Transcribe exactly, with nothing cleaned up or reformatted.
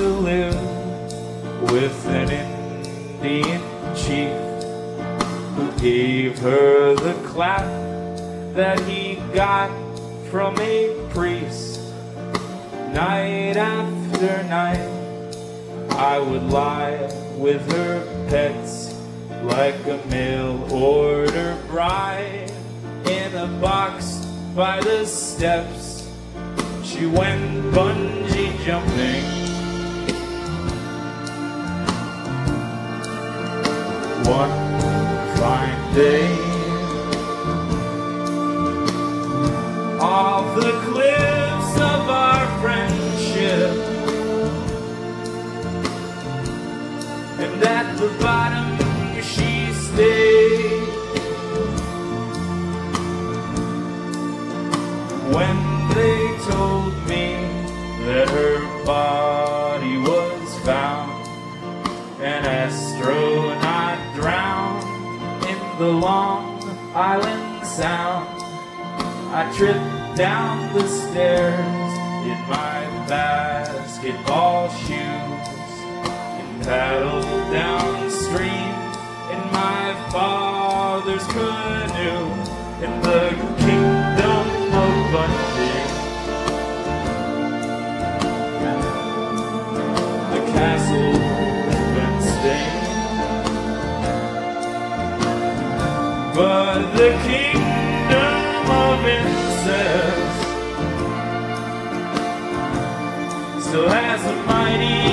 to live with an Indian chief who gave her the clap that he got from a priest. Night after night I would lie with her pets like a mail-order bride. In a box by the steps she went bungee jumping. One fine day, off the cliffs of our friendship, and at the bottom she stayed. When they told me that her body was found, an astronaut drowned in the Long Island Sound, I tripped down the stairs in my basketball shoes and paddled downstream in my father's canoe in the kingdom of Bundy, the castle Wednesday, but the kingdom of incest still has a mighty